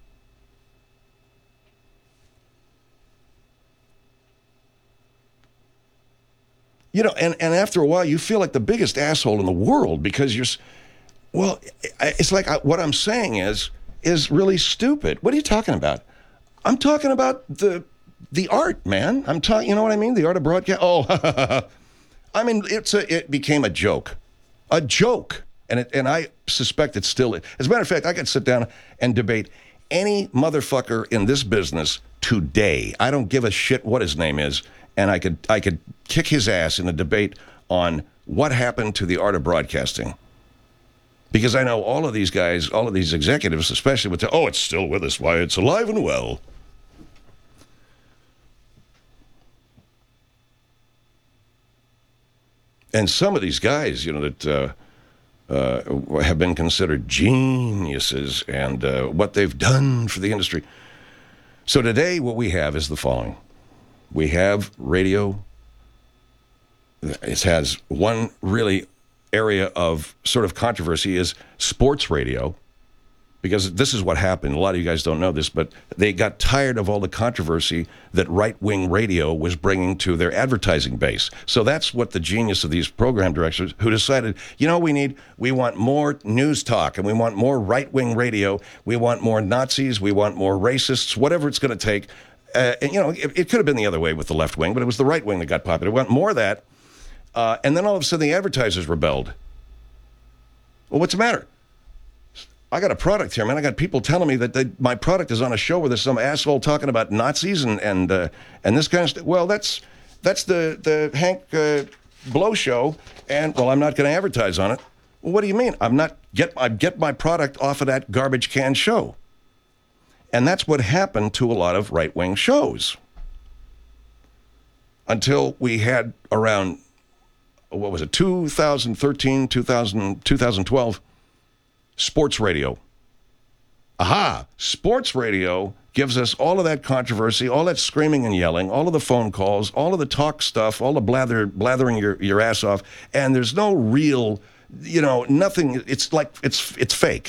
You know, and, and after a while, you feel like the biggest asshole in the world because you're, well, it's like I, what I'm saying is, is really stupid. What are you talking about? I'm talking about the the art, man. I'm talking, you know what I mean? The art of broadcast. Oh, I mean, it's a, it became a joke. A joke. And it, and I suspect it's still, as a matter of fact, I could sit down and debate any motherfucker in this business today. I don't give a shit what his name is. And I could I could kick his ass in a debate on what happened to the art of broadcasting. Because I know all of these guys, all of these executives, especially with the, oh, it's still with us. Why, it's alive and well. And some of these guys, you know, that uh, uh, have been considered geniuses and uh, what they've done for the industry. So today what we have is the following. We have radio. It has one really area of sort of controversy is sports radio, because this is what happened. A lot of you guys don't know this, but they got tired of all the controversy that right-wing radio was bringing to their advertising base. So that's what the genius of these program directors who decided, you know, we need, we want more news talk, and we want more right-wing radio. We want more Nazis. We want more racists, whatever it's going to take. Uh, and, you know, it, it could have been the other way with the left wing, but it was the right wing that got popular. We want more of that. Uh, and then all of a sudden the advertisers rebelled. Well, what's the matter? I got a product here, man. I got people telling me that they, my product is on a show where there's some asshole talking about Nazis and and uh, and this kind of stuff. Well, that's that's the the Hank uh, Blow show, and well, I'm not going to advertise on it. Well, what do you mean? I'm not get I get my product off of that garbage can show, and that's what happened to a lot of right wing shows until we had around. What was it, two thousand thirteen, two thousand, two thousand twelve, sports radio. Aha! Sports radio gives us all of that controversy, all that screaming and yelling, all of the phone calls, all of the talk stuff, all the blather, blathering your, your ass off, and there's no real, you know, nothing, it's like, it's it's fake.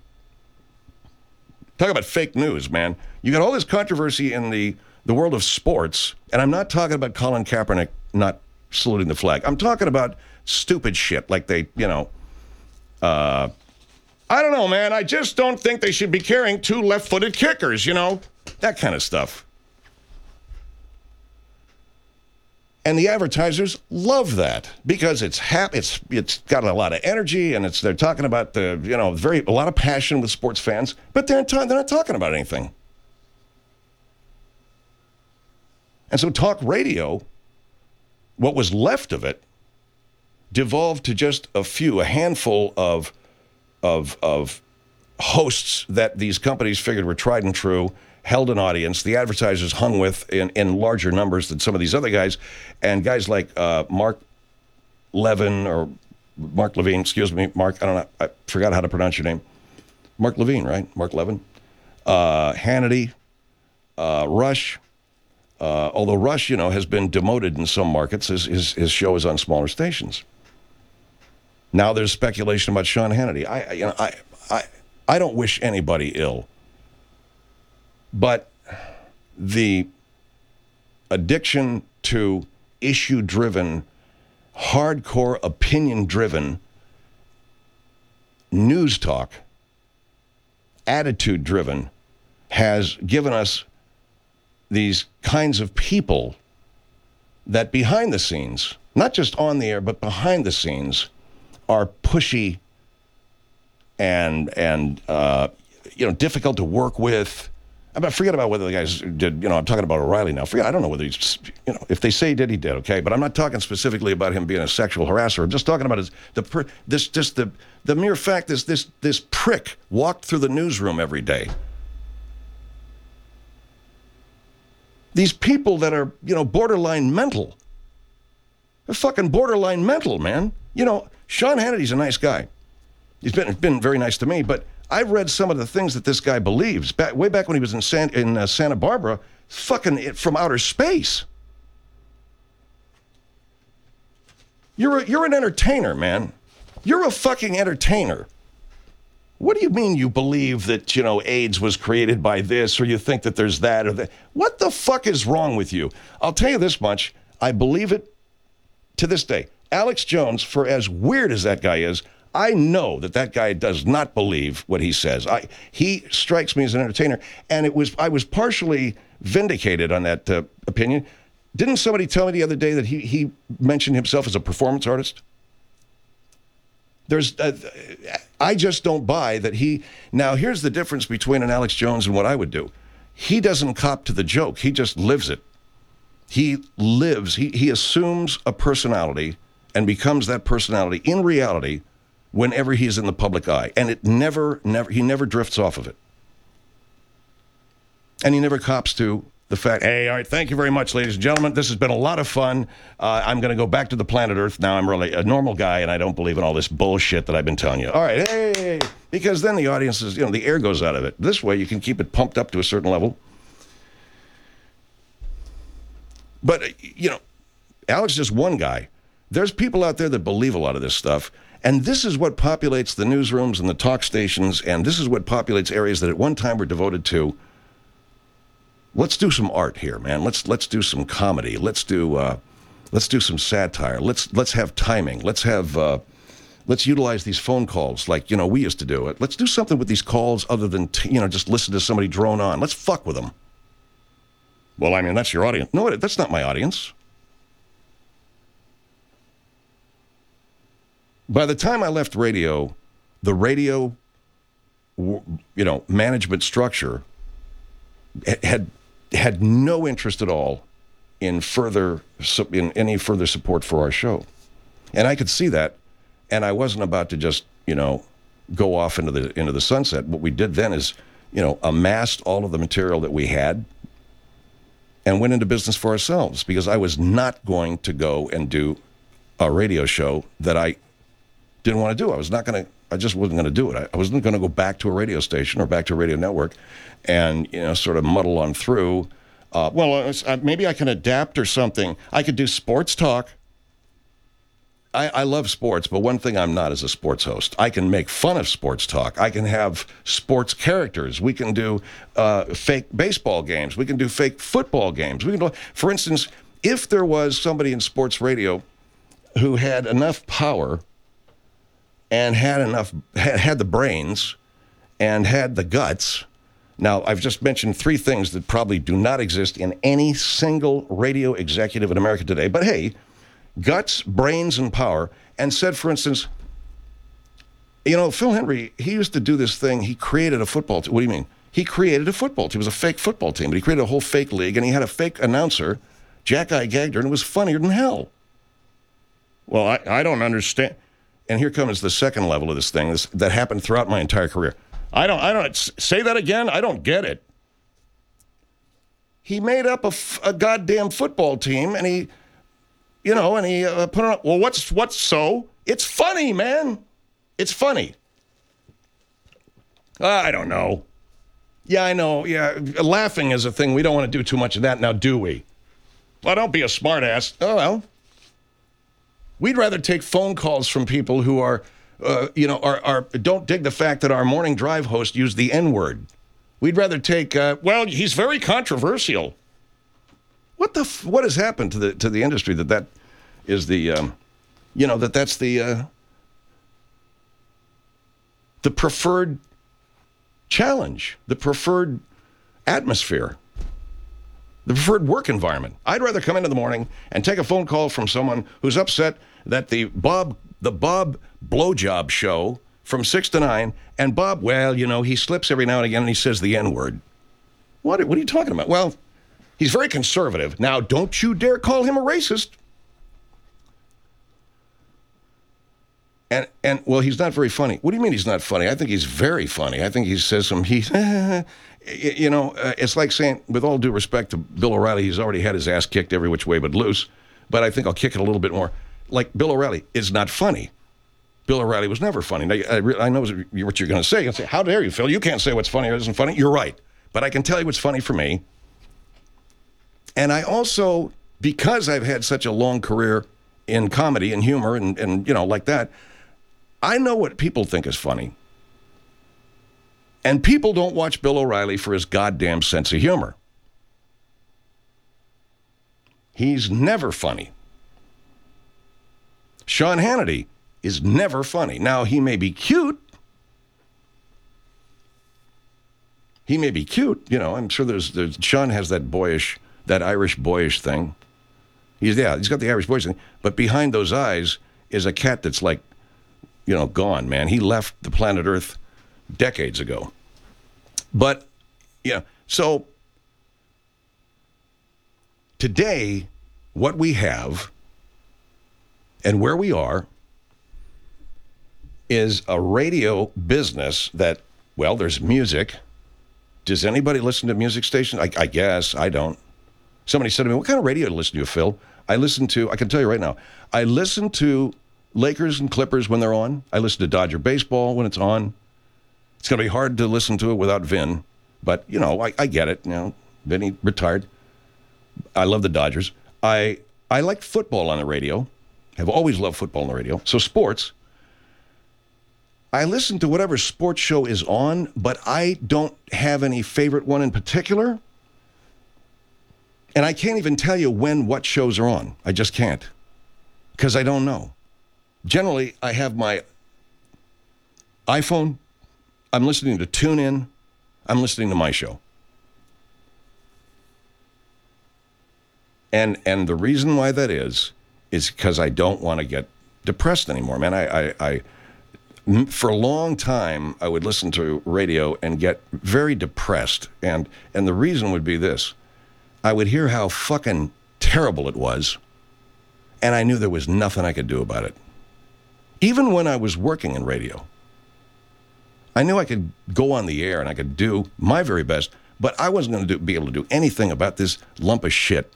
Talk about fake news, man. You got all this controversy in the, the world of sports, and I'm not talking about Colin Kaepernick not saluting the flag. I'm talking about stupid shit like they, you know, uh, I don't know, man. I just don't think they should be carrying two left-footed kickers, you know, that kind of stuff. And the advertisers love that because it's hap- it's it's got a lot of energy, and it's they're talking about the, you know, very a lot of passion with sports fans, but they're ta- they're not talking about anything. And so talk radio, what was left of it, devolved to just a few, a handful of, of, of hosts that these companies figured were tried and true, held an audience, the advertisers hung with in, in larger numbers than some of these other guys, and guys like uh, Mark Levin, or Mark Levine, excuse me, Mark, I don't know, I forgot how to pronounce your name. Mark Levine, right? Mark Levin. Uh, Hannity, uh, Rush. Uh, although Rush, you know, has been demoted in some markets, his, his his show is on smaller stations. Now there's speculation about Sean Hannity. I, you know, I, I, I don't wish anybody ill, but the addiction to issue-driven, hardcore, opinion-driven news talk, attitude-driven, has given us these kinds of people that behind the scenes, not just on the air, but behind the scenes, are pushy and, and uh, you know, difficult to work with. I mean, forget about whether the guys did, you know, I'm talking about O'Reilly now. Forget, I don't know whether he's, you know, if they say he did, he did, okay? But I'm not talking specifically about him being a sexual harasser. I'm just talking about his, the, this, just the, the mere fact that this, this prick walked through the newsroom every day. These people that are, you know, borderline mental. They're fucking borderline mental, man. You know, Sean Hannity's a nice guy. He's been been very nice to me, but I've read some of the things that this guy believes. Back, way back when he was in, San, in uh, Santa Barbara, fucking it from outer space. You're a, you're an entertainer, man. You're a fucking entertainer. What do you mean you believe that, you know, AIDS was created by this, or you think that there's that or that? What the fuck is wrong with you? I'll tell you this much. I believe it to this day. Alex Jones, for as weird as that guy is, I know that that guy does not believe what he says. I he strikes me as an entertainer, and it was I was partially vindicated on that uh, opinion. Didn't somebody tell me the other day that he he mentioned himself as a performance artist? There's, uh, I just don't buy that he. Now, here's the difference between an Alex Jones and what I would do. He doesn't cop to the joke. He just lives it. He lives, he, he assumes a personality and becomes that personality in reality whenever he's in the public eye. And it never, never, he never drifts off of it. And he never cops to the fact, hey, all right, thank you very much, ladies and gentlemen. This has been a lot of fun. Uh, I'm going to go back to the planet Earth. Now I'm really a normal guy, and I don't believe in all this bullshit that I've been telling you. All right, hey, because then the audience is, you know, the air goes out of it. This way you can keep it pumped up to a certain level. But, you know, Alex is just one guy. There's people out there that believe a lot of this stuff, and this is what populates the newsrooms and the talk stations, and this is what populates areas that at one time were devoted to, let's do some art here, man. Let's let's do some comedy. Let's do uh, let's do some satire. Let's let's have timing. Let's have uh, let's utilize these phone calls like, you know, we used to do it. Let's do something with these calls other than t- you know just listen to somebody drone on. Let's fuck with them. Well, I mean, that's your audience. No, that's not my audience. By the time I left radio, the radio, you know, management structure had had no interest at all in further in any further support for our show, and I could see that, and I wasn't about to just you know go off into the into the sunset. What we did then is you know amassed all of the material that we had and went into business for ourselves, because I was not going to go and do a radio show that I didn't want to do. I was not going to, I just wasn't going to do it. I, I wasn't going to go back to a radio station or back to a radio network and, you know, sort of muddle on through. Uh, well, uh, maybe I can adapt or something. I could do sports talk. I, I love sports, but one thing I'm not is a sports host. I can make fun of sports talk. I can have sports characters. We can do uh, fake baseball games. We can do fake football games. We can do, for instance, if there was somebody in sports radio who had enough power and had enough, had, had the brains and had the guts. Now, I've just mentioned three things that probably do not exist in any single radio executive in America today. But hey, guts, brains, and power, and said, for instance, you know, Phil Hendrie, he used to do this thing. He created a football team. What do you mean? He created a football team. It was a fake football team, but he created a whole fake league, and he had a fake announcer, Jack-Eye Gagner, and it was funnier than hell. Well, I, I don't understand. And here comes the second level of this thing this, that happened throughout my entire career. I don't, I don't, say that again? I don't get it. He made up a, f- a goddamn football team, and he... You know, and he uh, put it on, well, what's, what's so? It's funny, man. It's funny. Uh, I don't know. Yeah, I know. Yeah, laughing is a thing. We don't want to do too much of that now, do we? Well, don't be a smartass. Oh, well. We'd rather take phone calls from people who are, uh, you know, are, are don't dig the fact that our morning drive host used the N-word. We'd rather take, uh, well, he's very controversial. What the f- what has happened to the to the industry that that is the um, you know that that's the uh, the preferred challenge, the preferred atmosphere, the preferred work environment. I'd rather come in in the morning and take a phone call from someone who's upset that the Bob the Bob Blowjob show from six to nine, and Bob, well, you know, he slips every now and again and he says the N-word. What what are you talking about? Well, he's very conservative. Now, don't you dare call him a racist. And, and well, he's not very funny. What do you mean he's not funny? I think he's very funny. I think he says some, he, you know, uh, it's like saying, with all due respect to Bill O'Reilly, he's already had his ass kicked every which way but loose. But I think I'll kick it a little bit more. Like, Bill O'Reilly is not funny. Bill O'Reilly was never funny. Now, I, I know what you're going to say. You're going to say, how dare you, Phil? You can't say what's funny or isn't funny. You're right. But I can tell you what's funny for me. And I also, because I've had such a long career in comedy and humor and, and, you know, like that, I know what people think is funny. And people don't watch Bill O'Reilly for his goddamn sense of humor. He's never funny. Sean Hannity is never funny. Now, he may be cute. He may be cute. You know, I'm sure there's, there's Sean has that boyish, that Irish boyish thing. He's, yeah, he's got the Irish boyish thing. But behind those eyes is a cat that's like, you know, gone, man. He left the planet Earth decades ago. But, yeah, so today, what we have and where we are is a radio business that, well, there's music. Does anybody listen to music stations? I, I guess. I don't. Somebody said to me, what kind of radio do you listen to, Phil? I listen to, I can tell you right now, I listen to Lakers and Clippers when they're on. I listen to Dodger baseball when it's on. It's going to be hard to listen to it without Vin. But, you know, I, I get it. You know, Vinny retired. I love the Dodgers. I I like football on the radio. Have always loved football on the radio. So sports. I listen to whatever sports show is on, but I don't have any favorite one in particular. And I can't even tell you when what shows are on. I just can't. Because I don't know. Generally, I have my iPhone. I'm listening to TuneIn. I'm listening to my show. And and the reason why that is, is because I don't want to get depressed anymore, man. I, I, I for a long time, I would listen to radio and get very depressed. And and the reason would be this. I would hear how fucking terrible it was, and I knew there was nothing I could do about it. Even when I was working in radio, I knew I could go on the air and I could do my very best, but I wasn't going to be able to do anything about this lump of shit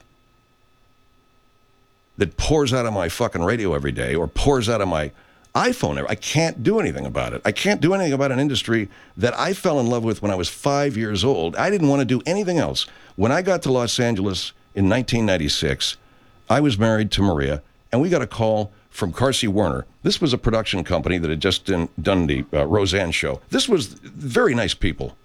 that pours out of my fucking radio every day or pours out of my iPhone. I can't do anything about it. I can't do anything about an industry that I fell in love with when I was five years old. I didn't want to do anything else. When I got to Los Angeles in nineteen ninety-six, I was married to Maria, and we got a call from Carsey Werner. This was a production company that had just done, done the uh, Roseanne show. This was very nice people.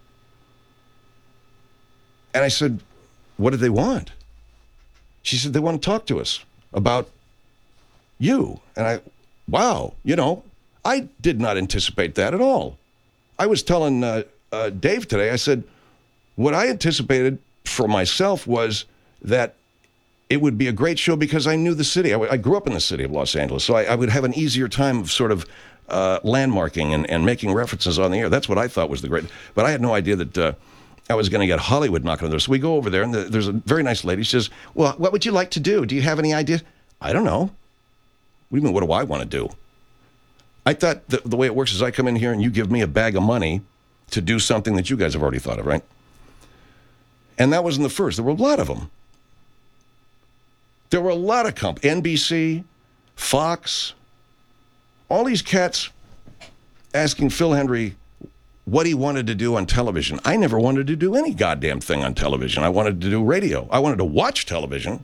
And I said, what did they want? She said, they want to talk to us about you. And I, wow, you know, I did not anticipate that at all. I was telling uh, uh, Dave today, I said, what I anticipated for myself was that it would be a great show because I knew the city. I, w- I grew up in the city of Los Angeles, so I, I would have an easier time of sort of uh, landmarking and, and making references on the air. That's what I thought was the great. But I had no idea that uh, I was going to get Hollywood knocking on the door. So we go over there, and the, there's a very nice lady. She says, well, what would you like to do? Do you have any idea? I don't know. What do you mean, what do I want to do? I thought the, the way it works is I come in here and you give me a bag of money to do something that you guys have already thought of, right? And that wasn't the first. There were a lot of them. There were a lot of companies. N B C, Fox, all these cats asking Phil Hendrie what he wanted to do on television. I never wanted to do any goddamn thing on television. I wanted to do radio. I wanted to watch television.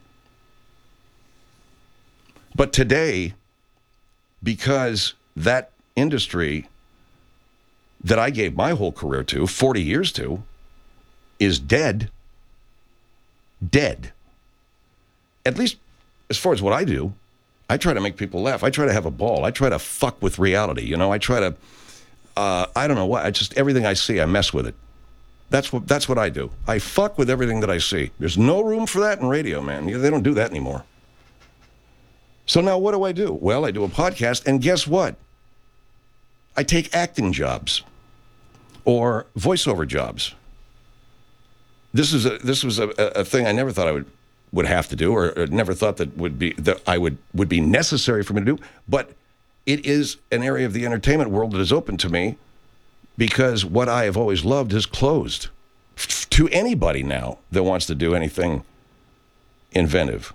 But today, because that industry that I gave my whole career to, forty years to, is dead, dead. At least as far as what I do, I try to make people laugh. I try to have a ball. I try to fuck with reality. You know, I try to, uh, I don't know what, I just, everything I see, I mess with it. That's what, that's what I do. I fuck with everything that I see. There's no room for that in radio, man. They don't do that anymore. So now what do I do? Well, I do a podcast, and guess what? I take acting jobs or voiceover jobs. This is a, this was a, a thing I never thought I would would have to do, or, or never thought that would be that I would would be necessary for me to do. But it is an area of the entertainment world that is open to me because what I have always loved is closed F- to anybody now that wants to do anything inventive.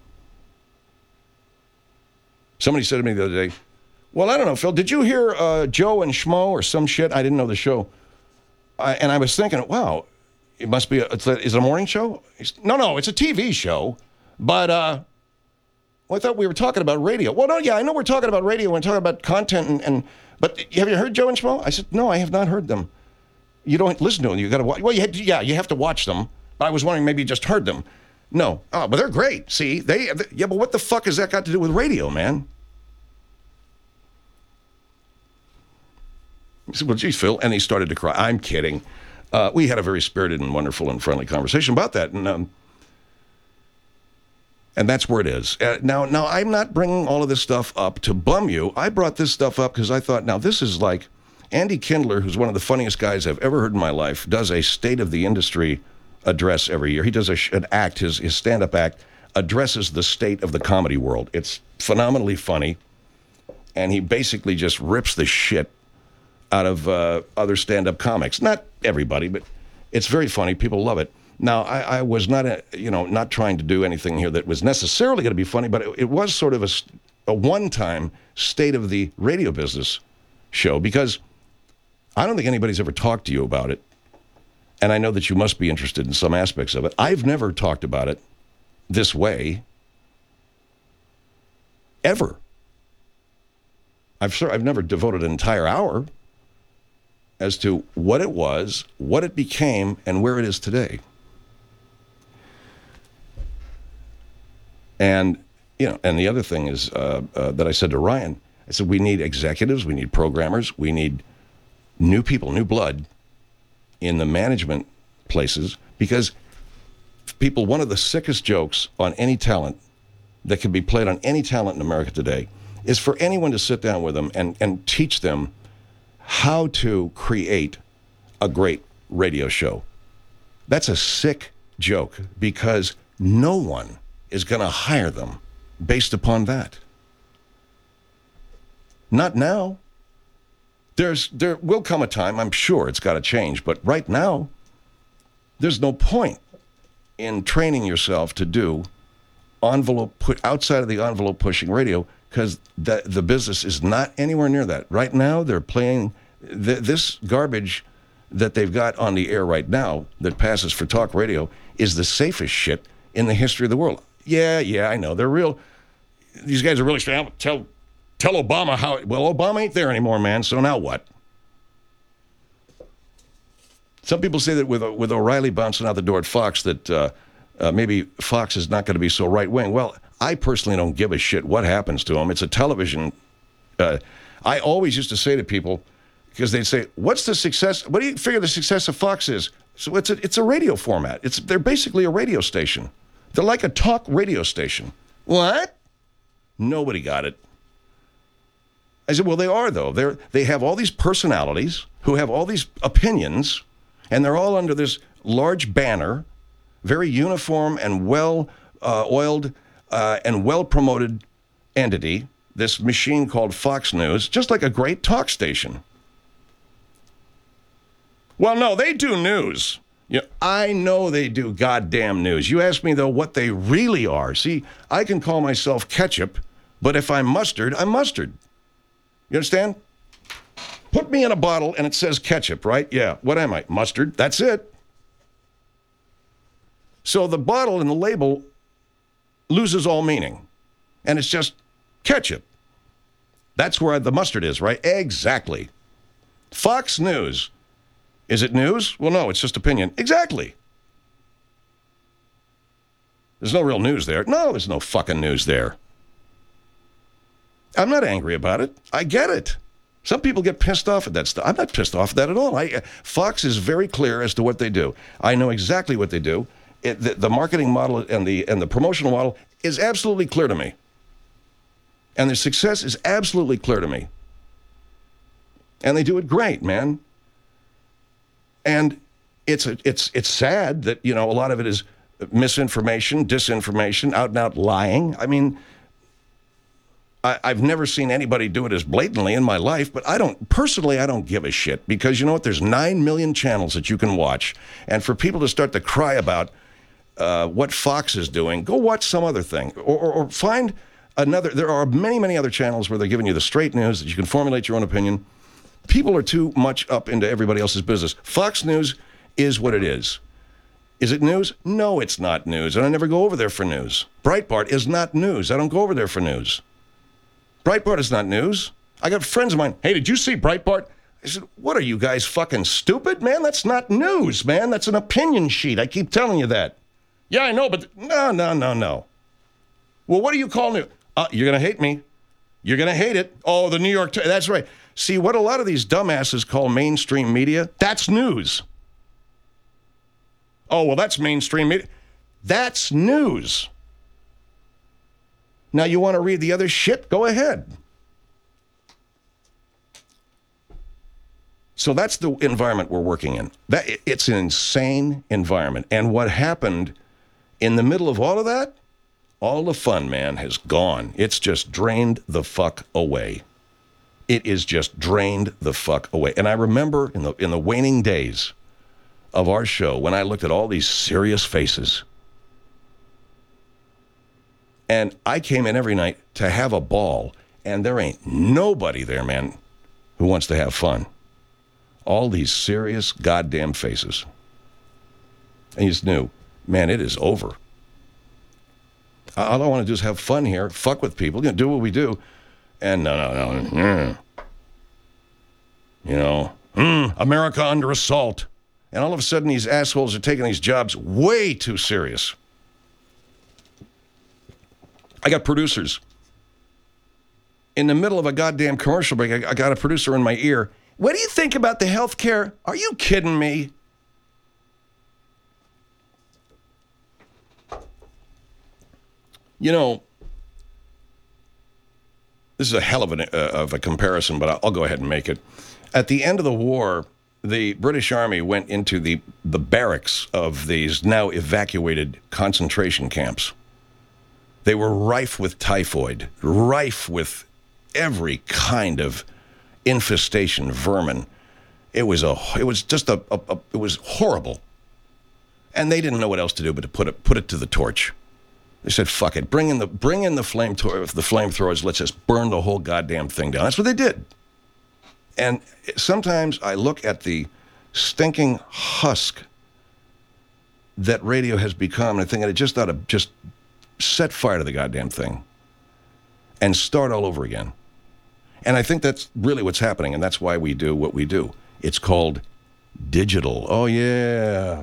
Somebody said to me the other day, well, I don't know, Phil, did you hear uh, Joe and Schmo or some shit? I didn't know the show. I, and I was thinking, wow, it must be, a, it's a, is it a morning show? No, no, it's a T V show. But uh, well, I thought we were talking about radio. Well, no, yeah, I know we're talking about radio. We're talking about content. And, and But have you heard Joe and Schmo? I said, no, I have not heard them. You don't listen to them. You got to watch. Well, you had to, yeah, you have to watch them. But I was wondering, maybe you just heard them. No. Oh, but they're great. See, they, they, yeah, but what the fuck has that got to do with radio, man? He said, well, geez, Phil. And he started to cry. I'm kidding. Uh, we had a very spirited and wonderful and friendly conversation about that. And um, and that's where it is. Uh, now, now, I'm not bringing all of this stuff up to bum you. I brought this stuff up because I thought, now, this is like Andy Kindler, who's one of the funniest guys I've ever heard in my life, does a State of the Industry address every year. He does a, an act, his, his stand-up act, addresses the state of the comedy world. It's phenomenally funny. And he basically just rips the shit out of uh, other stand-up comics. Not everybody, but it's very funny. People love it. Now, I, I was not, a, you know, not trying to do anything here that was necessarily going to be funny, but it, it was sort of a, a one-time state of the radio business show, because I don't think anybody's ever talked to you about it, and I know that you must be interested in some aspects of it. I've never talked about it this way, ever. I've sure I've never devoted an entire hour as to what it was, what it became, and where it is today. And, you know, and the other thing is uh, uh, that I said to Ryan, I said, we need executives, we need programmers, we need new people, new blood in the management places, because people, one of the sickest jokes on any talent that can be played on any talent in America today is for anyone to sit down with them and, and teach them how to create a great radio show. That's a sick joke, because no one is going to hire them based upon that. Not now. There's there will come a time, I'm sure it's got to change, but right now, there's no point in training yourself to do envelope put outside of the envelope pushing radio, because the the business is not anywhere near that. Right now, they're playing th- this garbage that they've got on the air right now that passes for talk radio is the safest shit in the history of the world. Yeah, yeah, I know. They're real. These guys are really strong. Tell, tell Obama how. Well, Obama ain't there anymore, man. So now what? Some people say that with with O'Reilly bouncing out the door at Fox, that uh, uh, maybe Fox is not going to be so right wing. Well, I personally don't give a shit what happens to him. It's a television. Uh, I always used to say to people, because they'd say, "What's the success? What do you figure the success of Fox is?" So it's a it's a radio format. It's they're basically a radio station. They're like a talk radio station. What? Nobody got it. I said, well, they are, though. They're, they have all these personalities who have all these opinions, and they're all under this large banner, very uniform and well-oiled uh, uh, and well-promoted entity, this machine called Fox News, just like a great talk station. Well, no, they do news. Yeah, I know they do goddamn news. You ask me, though, what they really are. See, I can call myself ketchup, but if I'm mustard, I'm mustard. You understand? Put me in a bottle and it says ketchup, right? Yeah. What am I? Mustard. That's it. So the bottle and the label loses all meaning. And it's just ketchup. That's where the mustard is, right? Exactly. Fox News. Is it news? Well, no, it's just opinion. Exactly. There's no real news there. No, there's no fucking news there. I'm not angry about it. I get it. Some people get pissed off at that stuff. I'm not pissed off at that at all. I, Fox is very clear as to what they do. I know exactly what they do. It, the, the marketing model and the and the promotional model is absolutely clear to me. And their success is absolutely clear to me. And they do it great, man. And it's a, it's it's sad that, you know, a lot of it is misinformation, disinformation, out and out lying. I mean, I, I've never seen anybody do it as blatantly in my life, but I don't, personally, I don't give a shit, because you know what? There's nine million channels that you can watch. And for people to start to cry about uh, what Fox is doing, go watch some other thing, or, or, or find another. There are many, many other channels where they're giving you the straight news that you can formulate your own opinion. People are too much up into everybody else's business. Fox News is what it is. Is it news? No, it's not news, and I never go over there for news. Breitbart is not news. I don't go over there for news. Breitbart is not news. I got friends of mine, hey, did you see Breitbart? I said, what are you guys, fucking stupid? Man, that's not news, man. That's an opinion sheet. I keep telling you that. Yeah, I know, but no, no, no, no. Well, what do you call news? Uh, you're going to hate me. You're going to hate it. Oh, the New York Times. That's right. See, what a lot of these dumbasses call mainstream media, that's news. Oh, well, that's mainstream media. That's news. Now, you want to read the other shit? Go ahead. So that's the environment we're working in. That, it's an insane environment. And what happened in the middle of all of that, all the fun, man, has gone. It's just drained the fuck away. It is just drained the fuck away. And I remember in the in the waning days of our show when I looked at all these serious faces. And I came in every night to have a ball. And there ain't nobody there, man, who wants to have fun. All these serious goddamn faces. And you just knew, man, it is over. All I want to do is have fun here, fuck with people, you know, do what we do. And no, no, no. Mm. You know, mm, America under assault. And all of a sudden, these assholes are taking these jobs way too serious. I got producers. In the middle of a goddamn commercial break, I got a producer in my ear. What do you think about the health care? Are you kidding me? You know, this is a hell of, an, uh, of a comparison, but I'll go ahead and make it. At the end of the war, the British Army went into the, the barracks of these now evacuated concentration camps. They were rife with typhoid, rife with every kind of infestation, vermin. It was a, it was just a, a, a it was horrible. And they didn't know what else to do but to put it, put it to the torch. They said, fuck it, bring in the, bring in the flame tor- the flamethrowers, let's just burn the whole goddamn thing down. That's what they did. And sometimes I look at the stinking husk that radio has become, and I think that it just ought to just set fire to the goddamn thing and start all over again. And I think that's really what's happening, and that's why we do what we do. It's called digital. Oh, yeah.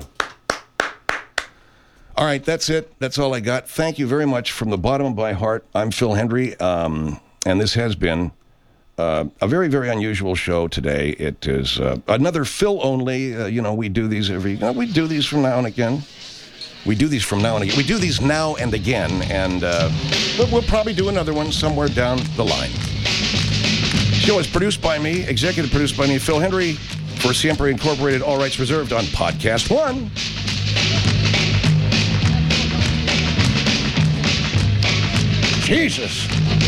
All right, that's it. That's all I got. Thank you very much from the bottom of my heart. I'm Phil Hendry, um, and this has been uh, a very, very unusual show today. It is uh, another Phil only. Uh, you know, we do these every. You know, we do these from now and again. We do these from now and again. We do these now and again, and uh, we'll probably do another one somewhere down the line. The show is produced by me, executive produced by me, Phil Hendry, for Siempre Incorporated. All rights reserved on Podcast One. Jesus.